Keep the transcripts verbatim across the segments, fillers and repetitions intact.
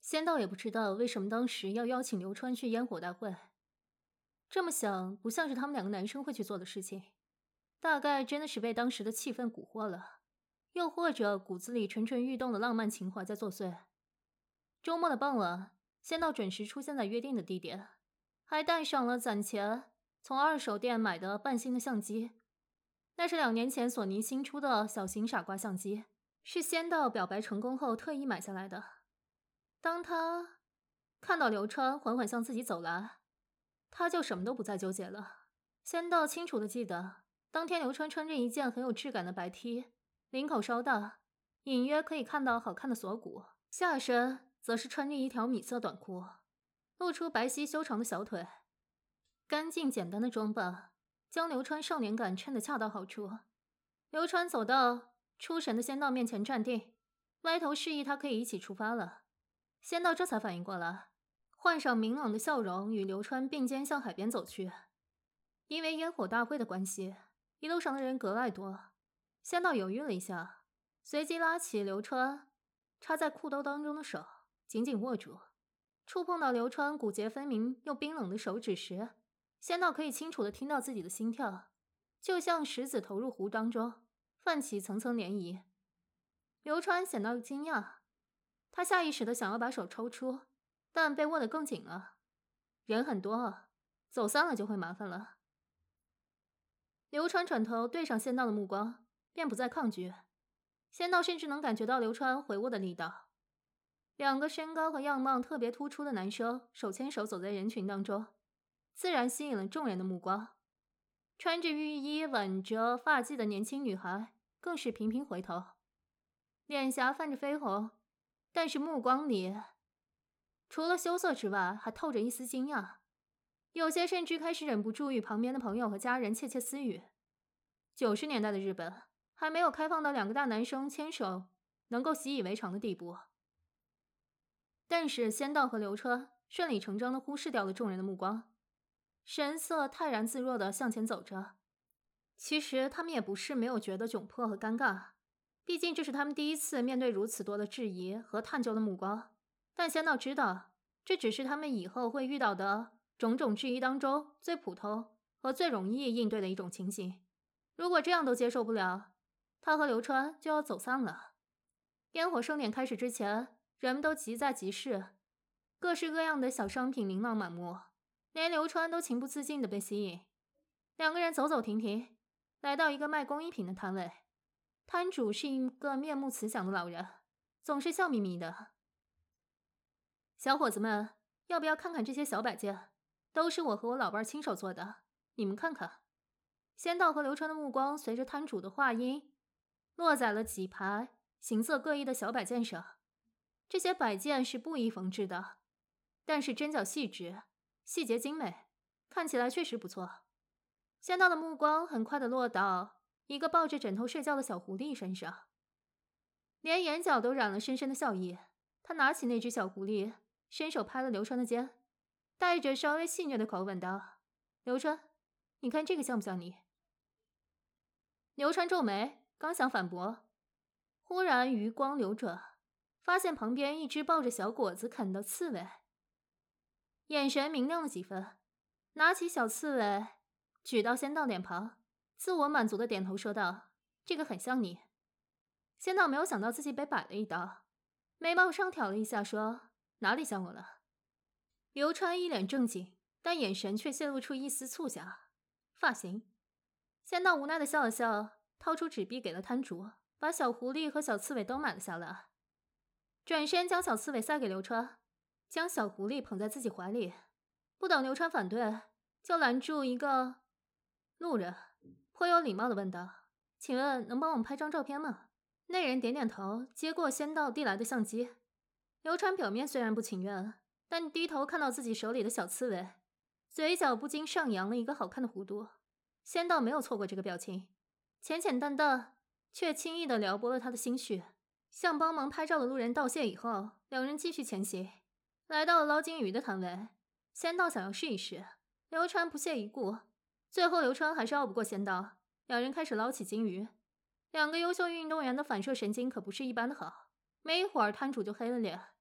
仙道也不知道为什么当时要邀请刘川去烟火大会。这么想，不像是他们两个男生会去做的事情，大概真的是被当时的气氛蛊惑了，又或者骨子里蠢蠢欲动的浪漫情怀在作祟。周末的傍晚，仙道准时出现在约定的地点，还带上了攒钱从二手店买的半新的相机。那是两年前索尼新出的小型傻瓜相机，是仙道表白成功后特意买下来的。当他看到刘川缓缓向自己走来，他就什么都不再纠结了。仙道清楚地记得，当天刘川穿着一件很有质感的白 T， 领口稍大，隐约可以看到好看的锁骨，下身则是穿着一条米色短裤，露出白皙修长的小腿。干净简单的装扮将刘川少年感衬得恰到好处。刘川走到出神的仙道面前站定，歪头示意他可以一起出发了。仙道这才反应过来，换上明朗的笑容，与刘川并肩向海边走去。因为烟火大会的关系，一路上的人格外多。仙道犹豫了一下，随即拉起刘川插在裤兜当中的手，紧紧握住。触碰到刘川骨节分明又冰冷的手指时，仙道可以清楚地听到自己的心跳，就像石子投入湖当中，泛起层层涟漪。刘川显得惊讶，他下意识地想要把手抽出，但被握得更紧了。人很多，走散了就会麻烦了。刘川转头对上仙道的目光，便不再抗拒。仙道甚至能感觉到刘川回握的力道。两个身高和样貌特别突出的男生手牵手走在人群当中，自然吸引了众人的目光。穿着浴衣挽着发髻的年轻女孩更是频频回头，脸颊泛着绯红，但是目光里除了羞涩之外，还透着一丝惊讶。有些甚至开始忍不住与旁边的朋友和家人窃窃私语。九十年代的日本还没有开放到两个大男生牵手能够习以为常的地步。但是仙道和刘川顺理成章地忽视掉了众人的目光，神色泰然自若地向前走着。其实他们也不是没有觉得窘迫和尴尬，毕竟这是他们第一次面对如此多的质疑和探究的目光。但仙道知道，这只是他们以后会遇到的种种质疑当中最普通和最容易应对的一种情形。如果这样都接受不了，他和刘川就要走散了。烟火盛典开始之前，人们都急在集市，各式各样的小商品琳琅满目，连刘川都情不自禁地被吸引。两个人走走停停，来到一个卖工艺品的摊位，摊主是一个面目慈祥的老人，总是笑眯眯的。小伙子们，要不要看看这些小摆件？都是我和我老伴亲手做的，你们看看。仙道和刘川的目光随着摊主的话音落在了几排形色各异的小摆件上。这些摆件是布艺缝制的，但是针脚细致，细节精美，看起来确实不错。仙道的目光很快地落到一个抱着枕头睡觉的小狐狸身上，连眼角都染了深深的笑意。他拿起那只小狐狸，伸手拍了刘川的肩，带着稍微戏谑的口吻道：“刘川，你看这个像不像你？”刘川皱眉，刚想反驳，忽然余光流转，发现旁边一只抱着小果子啃的刺猬，眼神明亮了几分，拿起小刺猬举到仙道脸旁，自我满足的点头说道：“这个很像你。”仙道没有想到自己被摆了一刀，眉毛上挑了一下说：“哪里像我了？”刘川一脸正经，但眼神却泄露出一丝促狭。发型。仙道无奈地笑了笑，掏出纸币给了摊主，把小狐狸和小刺猬都买了下来，转身将小刺猬塞给刘川，将小狐狸捧在自己怀里。不等刘川反对，就拦住一个路人，颇有礼貌地问道：“请问能帮我们拍张照片吗？”那人点点头，接过仙道递来的相机。刘川表面虽然不情愿，但低头看到自己手里的小刺猬，嘴角不禁上扬了一个好看的弧度。仙道没有错过这个表情，浅浅淡淡，却轻易地撩拨了他的心绪。向帮忙拍照的路人道谢以后，两人继续前行，来到了捞金鱼的摊位。仙道想要试一试，刘川不屑一顾，最后刘川还是拗不过仙道，两人开始捞起金鱼。两个优秀运动员的反射神经可不是一般的好，没一会儿摊主就黑了脸，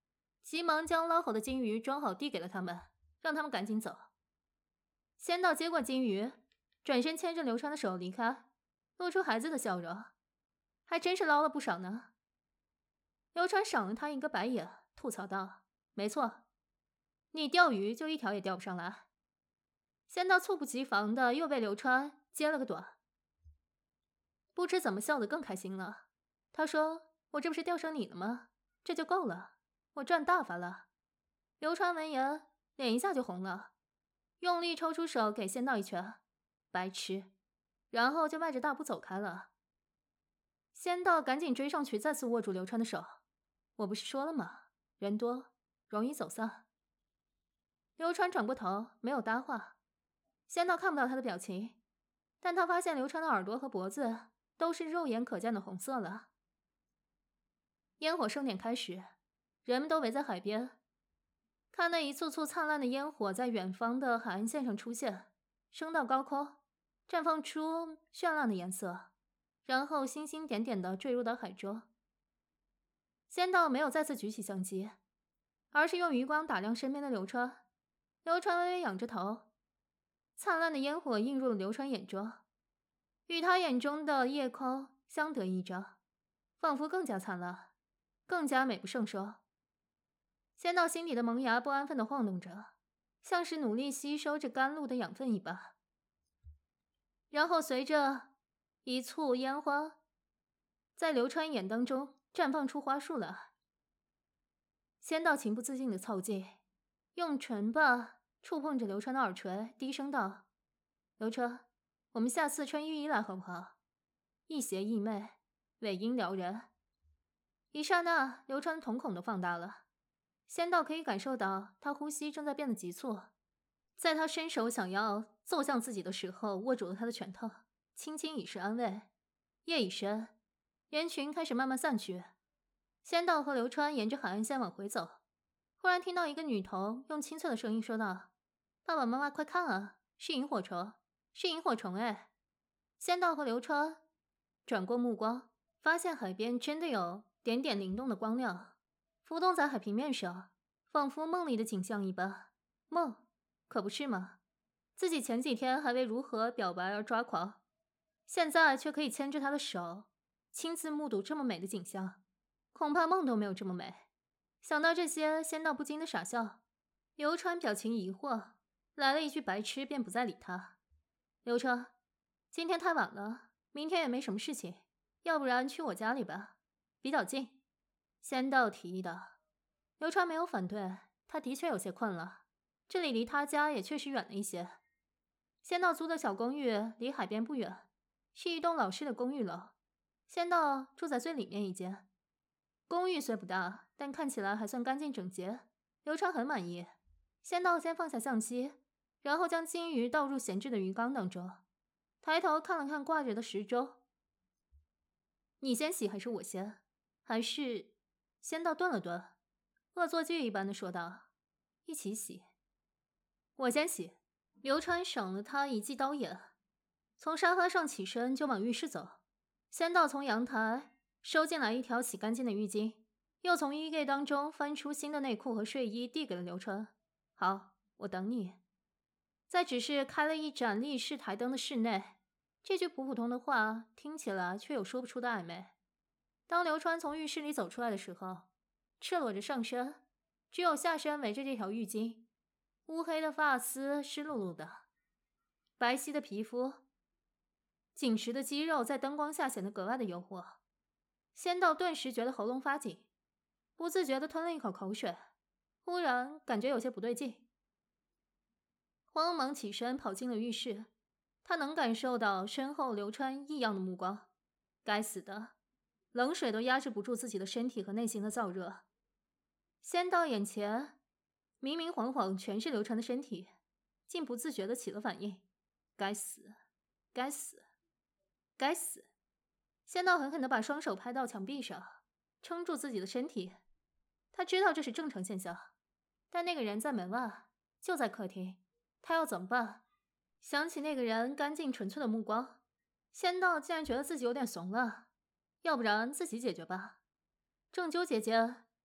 急忙将捞好的金鱼装好递给了他们，让他们赶紧走。仙道接过金鱼，转身牵着刘川的手离开，露出孩子的笑容，还真是捞了不少呢。刘川赏了他一个白眼，吐槽道：“没错，你钓鱼就一条也钓不上来。”仙道猝不及防的又被刘川接了个短，不知怎么笑得更开心了。他说：“我这不是钓上你了吗？这就够了，我赚大发了。”刘川闻言，脸一下就红了，用力抽出手给仙道一拳，白痴，然后就迈着大步走开了。仙道赶紧追上去，再次握住刘川的手。我不是说了吗？人多容易走散。刘川转过头，没有搭话。仙道看不到他的表情，但他发现刘川的耳朵和脖子都是肉眼可见的红色了。烟火盛典开始，人们都围在海边，看那一簇簇灿烂的烟火在远方的海岸线上出现，升到高空，绽放出绚烂的颜色，然后星星点点地坠入到海中。仙道没有再次举起相机，而是用余光打量身边的刘川。刘川微微仰着头，灿烂的烟火映入了刘川眼中，与他眼中的夜空相得益彰，仿佛更加灿烂，更加美不胜收。仙道心底的萌芽不安分地晃动着，像是努力吸收着甘露的养分一般。然后随着一簇烟花在刘川眼当中绽放出花束来，仙道情不自禁地凑近，用唇巴触碰着刘川的耳垂，低声道：“刘川，我们下次穿浴衣来好不好？一邪一媚，尾音撩人。”一刹那，刘川瞳孔都放大了，仙道可以感受到他呼吸正在变得急促。在他伸手想要揍向自己的时候，握住了他的拳头，轻轻以示安慰。夜已深，人群开始慢慢散去。仙道和刘川沿着海岸线往回走，忽然听到一个女童用清脆的声音说道：“爸爸妈妈快看啊，是萤火虫，是萤火虫哎！”仙道和刘川转过目光，发现海边真的有点点灵动的光亮，浮动在海平面上，仿佛梦里的景象一般。梦，可不是吗？自己前几天还为如何表白而抓狂，现在却可以牵着他的手，亲自目睹这么美的景象，恐怕梦都没有这么美。想到这些，仙道不禁的傻笑。刘川表情疑惑，来了一句白痴便不再理他。刘川，今天太晚了，明天也没什么事情，要不然去我家里吧，比较近。仙道提议道。刘川没有反对，他的确有些困了，这里离他家也确实远了一些。仙道租的小公寓离海边不远，是一栋老式的公寓楼，仙道住在最里面一间。公寓虽不大，但看起来还算干净整洁，刘川很满意。仙道先放下相机，然后将金鱼倒入闲置的鱼缸当中，抬头看了看挂着的时钟。你先洗还是我先？还是……仙道顿了顿，恶作剧一般的说道：“一起洗。”我先洗。刘川赏了他一记刀眼，从沙发上起身就往浴室走。仙道从阳台收进来一条洗干净的浴巾，又从衣柜当中翻出新的内裤和睡衣递给了刘川。好，我等你。在只是开了一盏立式台灯的室内，这句普普通的话听起来却有说不出的暧昧。当刘川从浴室里走出来的时候，赤裸着上身，只有下身围着这条浴巾，乌黑的发丝湿漉漉的，白皙的皮肤，紧实的肌肉在灯光下显得格外的诱惑。仙道顿时觉得喉咙发紧，不自觉地吞了一口口水，忽然感觉有些不对劲，慌忙起身跑进了浴室。他能感受到身后流川异样的目光，该死的，冷水都压制不住自己的身体和内心的燥热。仙道眼前明明晃晃全是流川的身体，竟不自觉地起了反应。该死，该死，该死！仙道狠狠地把双手拍到墙壁上，撑住自己的身体。他知道这是正常现象，但那个人在门外，就在客厅，他要怎么办？想起那个人干净纯粹的目光，仙道竟然觉得自己有点怂了。要不然自己解决吧。正纠结间，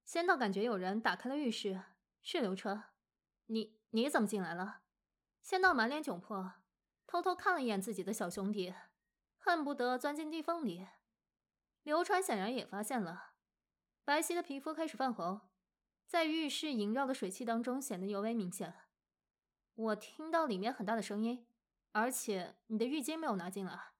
仙道感觉有人打开了浴室，是流川。你你怎么进来了？仙道满脸窘迫，偷偷看了一眼自己的小兄弟，恨不得钻进地缝里。流川显然也发现了，白皙的皮肤开始泛红，在浴室萦绕的水汽当中显得尤为明显。我听到里面很大的声音，而且你的浴巾没有拿进来。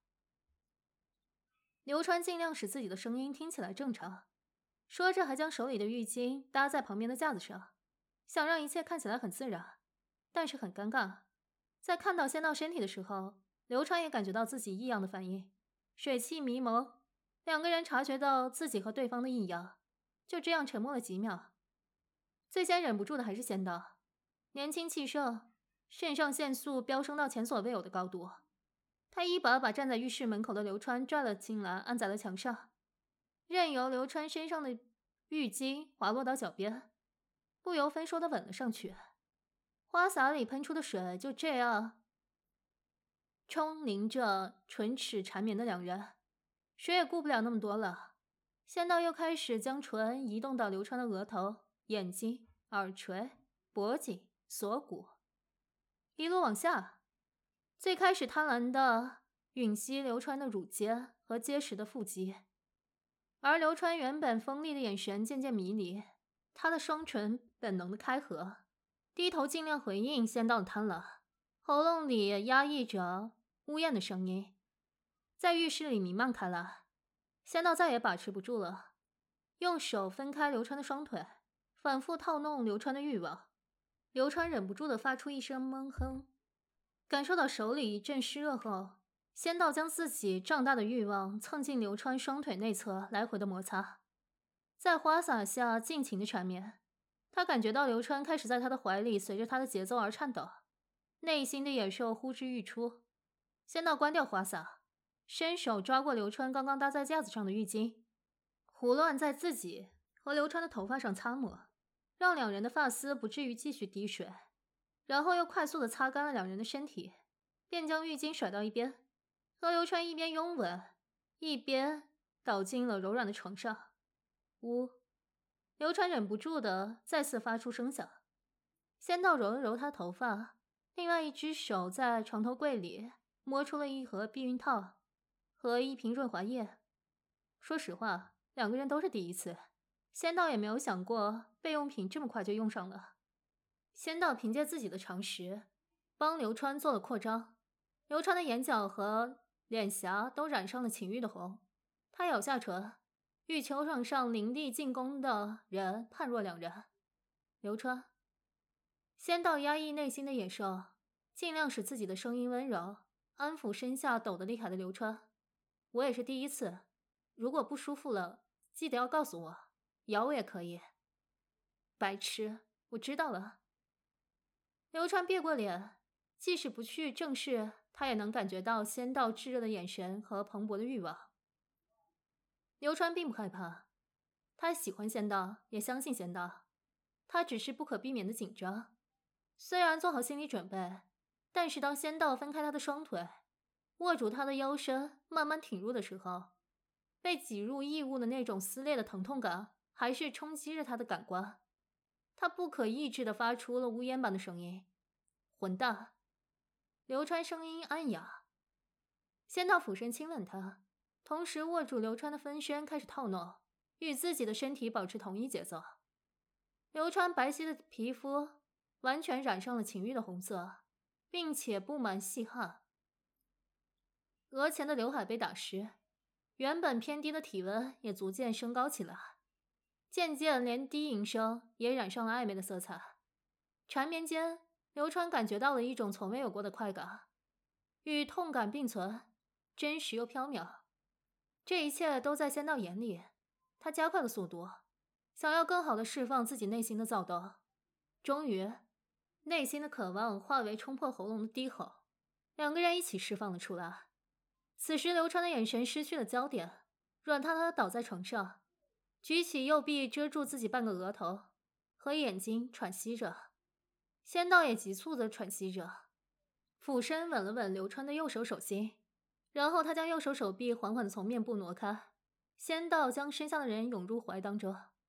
流川尽量使自己的声音听起来正常，说着还将手里的浴巾搭在旁边的架子上，想让一切看起来很自然。但是很尴尬，在看到仙道身体的时候，流川也感觉到自己异样的反应，水汽迷蒙，两个人察觉到自己和对方的异样，就这样沉默了几秒。最先忍不住的还是仙道，年轻气盛，肾上腺素飙升到前所未有的高度。他一把把站在浴室门口的流川拽了进来，按在了墙上，任由流川身上的浴巾滑落到脚边，不由分说的吻了上去。花洒里喷出的水就这样冲淋着唇齿缠绵的两人，谁也顾不了那么多了。仙道又开始将唇移动到流川的额头、眼睛、耳垂、脖颈、锁骨，一路往下。最开始贪婪的吮吸流川的乳尖和结实的腹肌，而流川原本锋利的眼神渐渐迷离，他的双唇本能的开合，低头尽量回应仙道的贪婪，喉咙里压抑着呜咽的声音，在浴室里弥漫开来。仙道再也把持不住了，用手分开流川的双腿，反复套弄流川的欲望。流川忍不住的发出一声闷哼，感受到手里一阵湿热后，仙道将自己胀大的欲望蹭进流川双腿内侧，来回的摩擦，在花洒下尽情的缠绵。他感觉到流川开始在他的怀里随着他的节奏而颤抖，内心的野兽呼之欲出。仙道关掉花洒，伸手抓过流川刚刚搭在架子上的浴巾，胡乱在自己和流川的头发上擦抹，让两人的发丝不至于继续滴水，然后又快速地擦干了两人的身体，便将浴巾甩到一边，和流川一边拥吻，一边倒进了柔软的床上。呜，流川忍不住的再次发出声响。仙道揉了揉他头发，另外一只手在床头柜里摸出了一盒避孕套和一瓶润滑液。说实话，两个人都是第一次，仙道也没有想过备用品这么快就用上了。仙道凭借自己的常识，帮流川做了扩张，流川的眼角和脸颊都染上了情欲的红。他咬下唇，欲求场上凌厉进攻的人判若两人。流川，仙道压抑内心的野兽，尽量使自己的声音温柔，安抚身下抖得厉害的流川。我也是第一次，如果不舒服了，记得要告诉我，咬我也可以。白痴，我知道了。流川别过脸，即使不去正视，他也能感觉到仙道炙热的眼神和蓬勃的欲望。流川并不害怕，他喜欢仙道，也相信仙道，他只是不可避免的紧张。虽然做好心理准备，但是当仙道分开他的双腿，握住他的腰身慢慢挺入的时候，被挤入异物的那种撕裂的疼痛感还是冲击着他的感官。他不可抑制地发出了呜咽般的声音：混蛋！流川声音暗哑。仙道俯身亲吻他，同时握住流川的分身开始套弄，与自己的身体保持同一节奏。流川白皙的皮肤完全染上了情欲的红色，并且布满细汗，额前的刘海被打湿，原本偏低的体温也逐渐升高起来，渐渐连低吟声也染上了暧昧的色彩。缠绵间，流川感觉到了一种从未有过的快感，与痛感并存，真实又缥缈。这一切都在仙道眼里，他加快了速度，想要更好地释放自己内心的躁动。终于，内心的渴望化为冲破喉咙的低吼，两个人一起释放了出来。此时流川的眼神失去了焦点，软塌塌地倒在床上，举起右臂遮住自己半个额头和眼睛，喘息着。仙道也急促地喘息着，俯身吻了吻流川的右手手心，然后他将右手手臂缓缓地从面部挪开。仙道将身下的人拥入怀当中，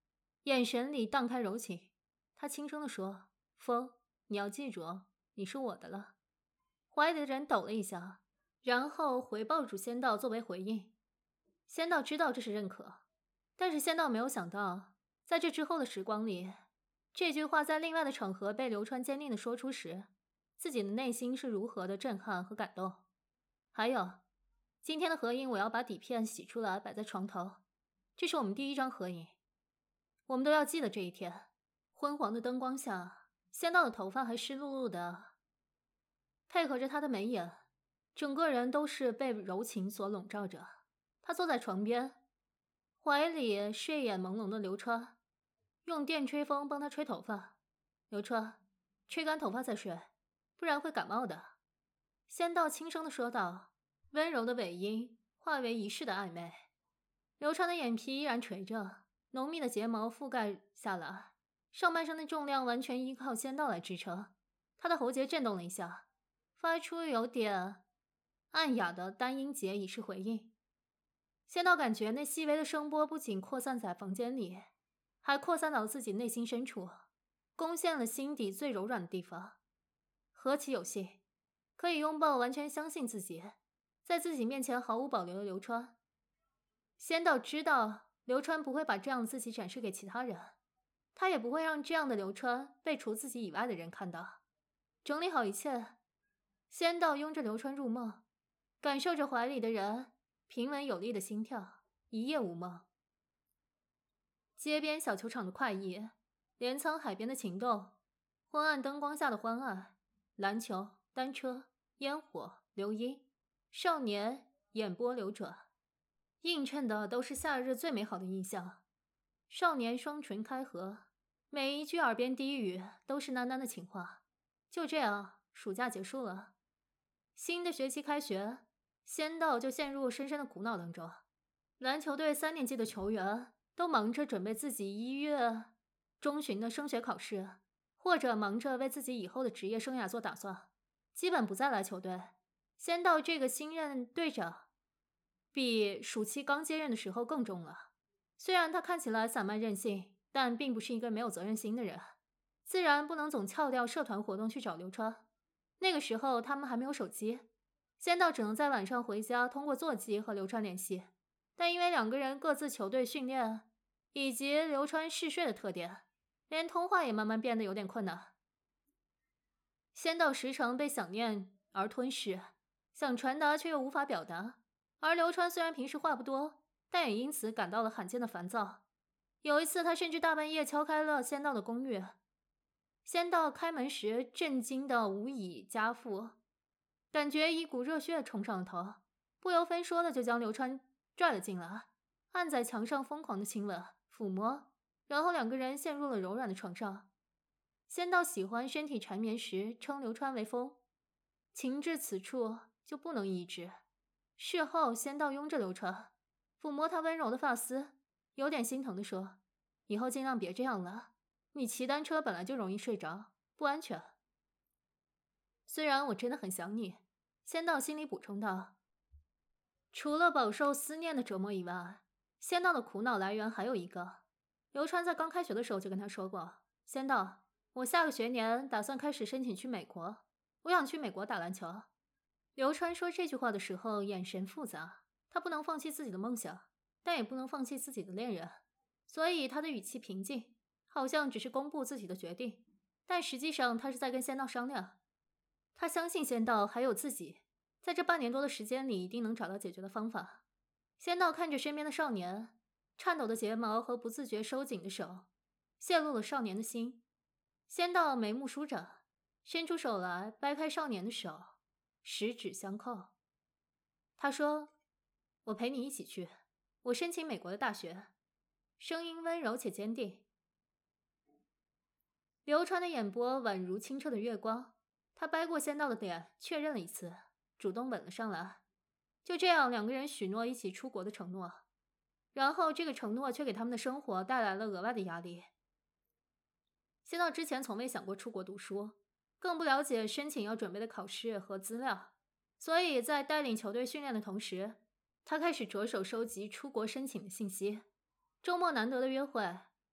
眼神里荡开柔情。他轻声地说：“风，你要记住，你是我的了。”怀里的人抖了一下，然后回抱住仙道作为回应。仙道知道这是认可，但是仙道没有想到，在这之后的时光里，这句话在另外的场合被流川坚定地说出时，自己的内心是如何的震撼和感动。还有，今天的合影我要把底片洗出来摆在床头，这是我们第一张合影，我们都要记得这一天。昏黄的灯光下，仙道的头发还湿漉漉的，配合着他的眉眼，整个人都是被柔情所笼罩着。他坐在床边，怀里睡眼朦胧的流川，用电吹风帮他吹头发。流川，吹干头发再睡，不然会感冒的。仙道轻声地说道，温柔的尾音化为一世的暧昧。流川的眼皮依然垂着，浓密的睫毛覆盖下来，上半身的重量完全依靠仙道来支撑。他的喉结震动了一下，发出有点暗哑的单音节以示回应。仙道感觉那细微的声波不仅扩散在房间里，还扩散到自己内心深处，攻陷了心底最柔软的地方。何其有幸，可以拥抱完全相信自己，在自己面前毫无保留的流川。仙道知道流川不会把这样的自己展示给其他人，他也不会让这样的流川被除自己以外的人看到。整理好一切，仙道拥着流川入梦，感受着怀里的人平稳有力的心跳，一夜无梦。街边小球场的快意，镰仓海边的情动，昏暗灯光下的欢爱，篮球、单车、烟火、流音，少年眼波流转，映衬的都是夏日最美好的印象。少年双唇开合，每一句耳边低语都是喃喃的情话。就这样，暑假结束了，新的学期开学，仙道就陷入深深的苦恼当中。篮球队三年级的球员都忙着准备自己一月中旬的升学考试，或者忙着为自己以后的职业生涯做打算，基本不再来球队。仙道这个新任队长比暑期刚接任的时候更重了。虽然他看起来散漫任性，但并不是一个没有责任心的人，自然不能总翘掉社团活动去找流川。那个时候他们还没有手机，仙道只能在晚上回家通过座机和流川联系，但因为两个人各自球队训练以及流川嗜睡的特点，连通话也慢慢变得有点困难。仙道时常被想念而吞噬，想传达却又无法表达，而流川虽然平时话不多，但也因此感到了罕见的烦躁。有一次他甚至大半夜敲开了仙道的公寓，仙道开门时震惊的无以加复，感觉一股热血冲上了头，不由分说的就将流川拽了进来，按在墙上疯狂的亲吻抚摸，然后两个人陷入了柔软的床上。仙道喜欢身体缠绵时称流川为风，情至此处就不能抑制。事后仙道拥着流川，抚摸他温柔的发丝，有点心疼地说，以后尽量别这样了，你骑单车本来就容易睡着，不安全。虽然我真的很想你，仙道心里补充道。除了饱受思念的折磨以外，仙道的苦恼来源还有一个。流川在刚开学的时候就跟他说过，仙道，我下个学年打算开始申请去美国，我想去美国打篮球。流川说这句话的时候眼神复杂，他不能放弃自己的梦想，但也不能放弃自己的恋人，所以他的语气平静，好像只是公布自己的决定，但实际上他是在跟仙道商量。他相信仙道还有自己，在这半年多的时间里一定能找到解决的方法。仙道看着身边的少年，颤抖的睫毛和不自觉收紧的手，泄露了少年的心。仙道眉目舒展，伸出手来掰开少年的手，十指相扣。他说，我陪你一起去，我申请美国的大学。声音温柔且坚定。流川的眼波宛如清澈的月光，他掰过仙道的脸，确认了一次，主动吻了上来。就这样，两个人许诺一起出国的承诺，然后这个承诺却给他们的生活带来了额外的压力。仙道之前从未想过出国读书，更不了解申请要准备的考试和资料，所以在带领球队训练的同时，他开始着手收集出国申请的信息。周末难得的约会，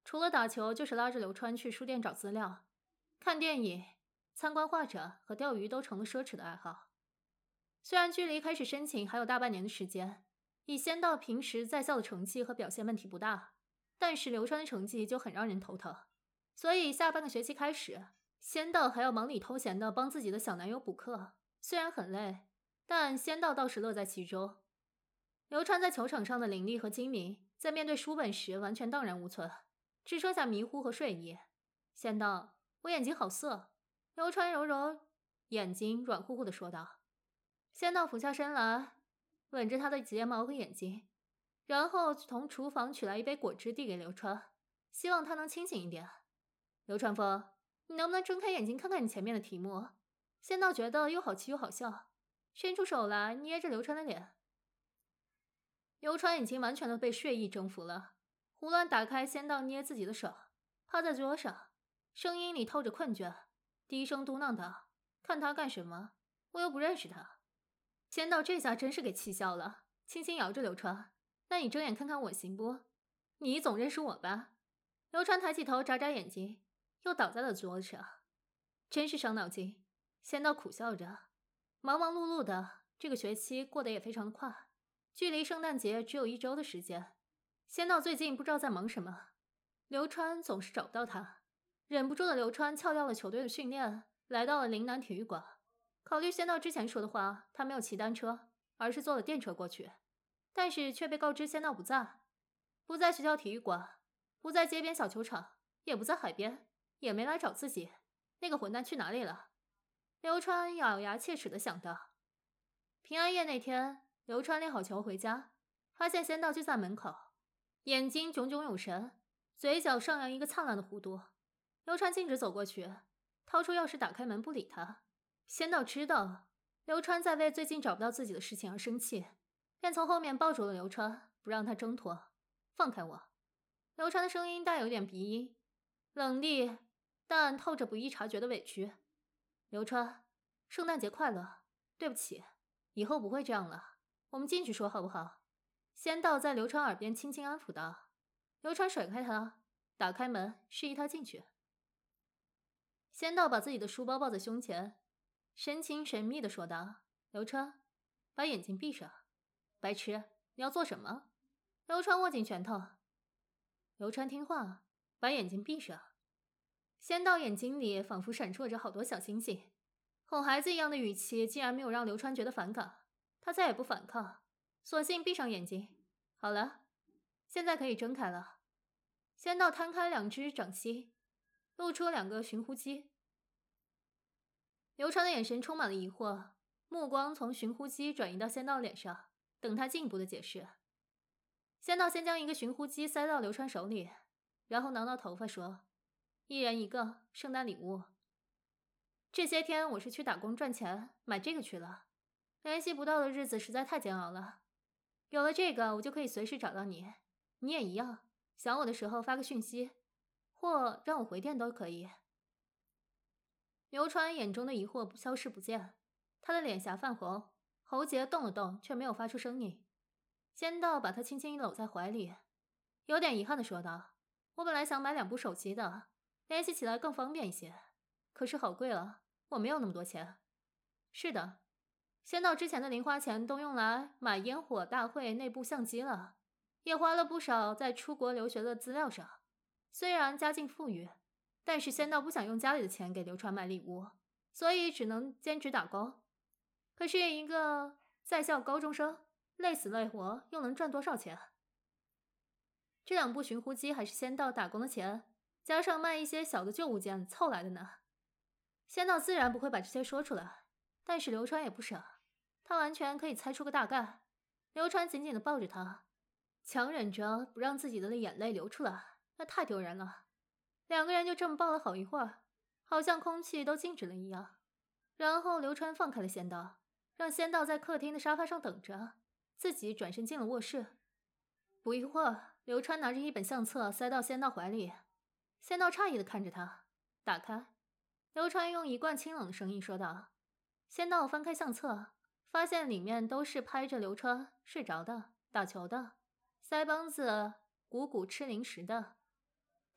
除了打球，就是拉着刘川去书店找资料，看电影、参观画展和钓鱼都成了奢侈的爱好。虽然距离开始申请还有大半年的时间，以仙道平时在校的成绩和表现问题不大，但是刘川的成绩就很让人头疼。所以下半个学期开始，仙道还要忙里偷闲的帮自己的小男友补课，虽然很累，但仙道倒是乐在其中。刘川在球场上的凌厉和精明，在面对书本时完全荡然无存，只剩下迷糊和睡意。仙道，我眼睛好涩。刘川揉揉眼睛，软乎乎地说道。仙道俯下身来，吻着他的睫毛和眼睛，然后从厨房取来一杯果汁递给刘川，希望他能清醒一点。流川枫，你能不能睁开眼睛看看你前面的题目？仙道觉得又好气又好笑，伸出手来捏着刘川的脸。刘川已经完全的被睡意征服了，胡乱打开仙道捏自己的手，趴在桌上，声音里透着困倦，低声嘟囔道：“看他干什么？我又不认识他。”仙道这下真是给气笑了，轻轻摇着刘川：“那你睁眼看看我行不？你总认识我吧？”刘川抬起头眨眨眼睛，又倒在了桌子上，真是伤脑筋。仙道苦笑着，忙忙碌碌的，这个学期过得也非常的快，距离圣诞节只有一周的时间。仙道最近不知道在忙什么，刘川总是找不到他，忍不住的刘川翘掉了球队的训练，来到了陵南体育馆。考虑仙道之前说的话，他没有骑单车，而是坐了电车过去，但是却被告知仙道不在，不在学校体育馆，不在街边小球场，也不在海边，也没来找自己。那个混蛋去哪里了？刘川咬牙切齿地想到。平安夜那天，刘川练好球回家，发现仙道就在门口，眼睛炯炯有神，嘴角上扬一个灿烂的弧度。刘川径直走过去，掏出钥匙打开门，不理他。仙道知道刘川在为最近找不到自己的事情而生气，便从后面抱住了刘川，不让他挣脱。放开我！刘川的声音带有点鼻音，冷厉但透着不易察觉的委屈。刘川，圣诞节快乐！对不起，以后不会这样了。我们进去说好不好？仙道在刘川耳边轻轻安抚道。刘川甩开他，打开门，示意他进去。仙道把自己的书包抱在胸前，神情神秘地说道：“刘川，把眼睛闭上。白痴，你要做什么？”刘川握紧拳头。刘川听话，把眼睛闭上。仙道眼睛里仿佛闪烁着好多小星星，哄孩子一样的语气竟然没有让刘川觉得反感，他再也不反抗，索性闭上眼睛。好了，现在可以睁开了。仙道摊开两只掌心，露出两个寻呼机。刘川的眼神充满了疑惑，目光从寻呼机转移到仙道脸上，等他进一步的解释。仙道先将一个寻呼机塞到刘川手里，然后挠挠头发说：“一人一个，圣诞礼物。这些天我是去打工赚钱买这个去了，联系不到的日子实在太煎熬了。有了这个，我就可以随时找到你，你也一样，想我的时候发个讯息，或让我回电都可以。”刘川眼中的疑惑消失不见，他的脸颊泛红，喉结动了动，却没有发出声音。仙道把他轻轻搂在怀里，有点遗憾地说道：“我本来想买两部手机的，联系起来更方便一些，可是好贵了，我没有那么多钱。”是的，仙道之前的零花钱都用来买烟火大会内部相机了，也花了不少在出国留学的资料上。虽然家境富裕，但是仙道不想用家里的钱给刘川买礼物，所以只能兼职打工。可是一个在校高中生，累死累活又能赚多少钱？这两部寻呼机还是仙道打工的钱，加上卖一些小的旧物件凑来的呢。仙道自然不会把这些说出来，但是刘川也不傻，他完全可以猜出个大概。刘川紧紧地抱着他，强忍着不让自己的眼泪流出来，那太丢人了。两个人就这么抱了好一会儿，好像空气都静止了一样。然后刘川放开了仙道，让仙道在客厅的沙发上等着，自己转身进了卧室。不一会儿，刘川拿着一本相册塞到仙道怀里，仙道诧异地看着他，打开。刘川用一贯清冷的声音说道。仙道翻开相册，发现里面都是拍着刘川睡着的、打球的、腮帮子鼓鼓吃零食的。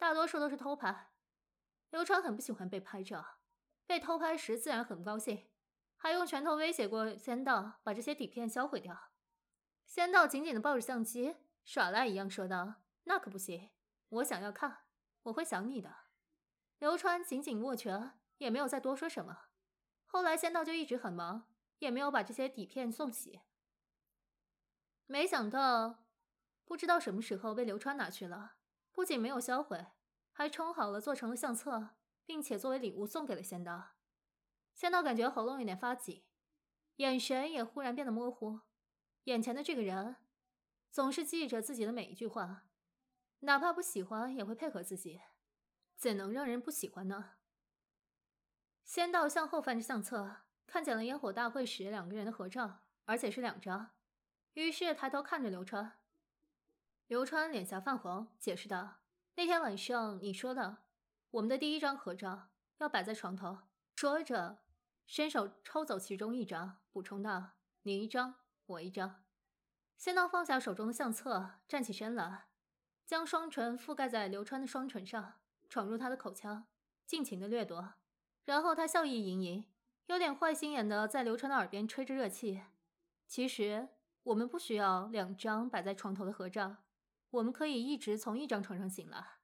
大多数都是偷拍。刘川很不喜欢被拍照，被偷拍时自然很不高兴，还用拳头威胁过仙道把这些底片销毁掉。仙道紧紧地抱着相机，耍赖一样说道：“那可不行，我想要看，我会想你的。”刘川紧紧握拳，也没有再多说什么。后来仙道就一直很忙，也没有把这些底片送洗。没想到，不知道什么时候被刘川拿去了，不仅没有销毁，还冲好了做成了相册，并且作为礼物送给了仙道。仙道感觉喉咙有点发紧，眼神也忽然变得模糊。眼前的这个人总是记着自己的每一句话，哪怕不喜欢也会配合自己，怎能让人不喜欢呢？仙道向后翻着相册，看见了烟火大会时两个人的合照，而且是两张，于是抬头看着刘川。刘川脸颊泛红，解释道：“那天晚上你说的，我们的第一张合照要摆在床头。”说着伸手抽走其中一张，补充道：“你一张，我一张。”仙道放下手中的相册，站起身来，将双唇覆盖在刘川的双唇上，闯入他的口腔，尽情的掠夺。然后他笑意盈盈，有点坏心眼的在刘川的耳边吹着热气。其实我们不需要两张摆在床头的合照，我们可以一直从一张床上醒来。